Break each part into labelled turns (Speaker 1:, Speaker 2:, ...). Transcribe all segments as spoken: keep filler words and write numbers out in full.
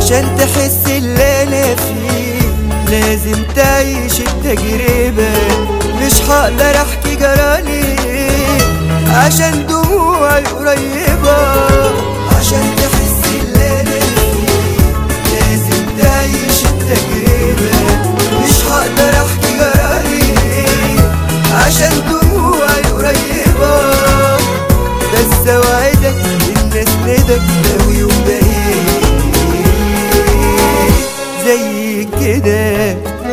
Speaker 1: عشان تحس اللي انا فيه لازم تعيش التجربة. مش هقدر احكي جرالي عشان دموعي قريبة. عشان تحس اللي انا فيه لازم تعيش التجربة. مش هقدر احكي جرالي عشان دموعي قريبة. بس اوعدك ان اسندك لو يوم بقيت زي كده.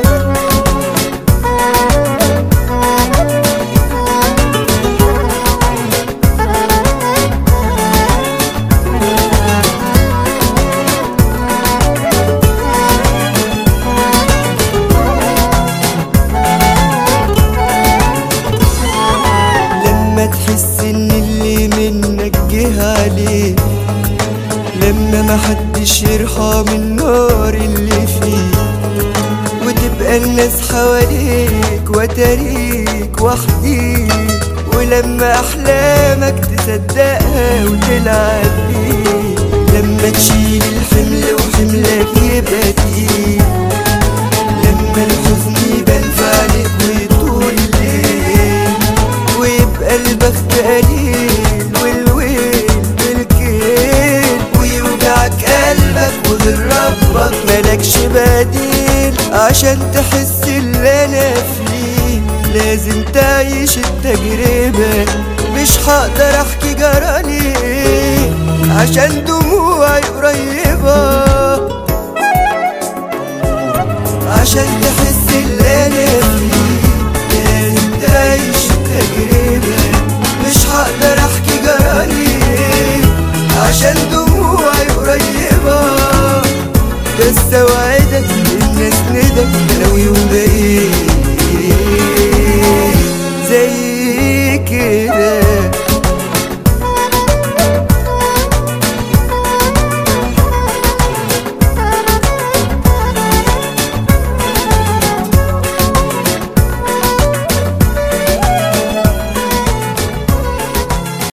Speaker 1: لما تحس ان اللي منك جه عليك، لما محدش يرحم النار اللي فيك، وتبقى الناس حواليك وتريك وحديك، ولما احلامك تصدقها وتلعب بيك، لما تشيل الحمل وحملك يبقى تقيل، لما الحزن يبان في عليك ويطول الليل، ويبقى البخت قليل والويل بالكيل، ويوجعك قلبك وغير ربك ملكش بديل. عشان تحس اللي انا فيه لازم تعيش التجربة. مش هقدر احكي جرالي عشان دموعي قريبة. عشان تحس اللي انا فيه لازم تعيش التجربة. مش هقدر احكي جرالي عشان دموعي قريبة. بس اوعدك ان اسندك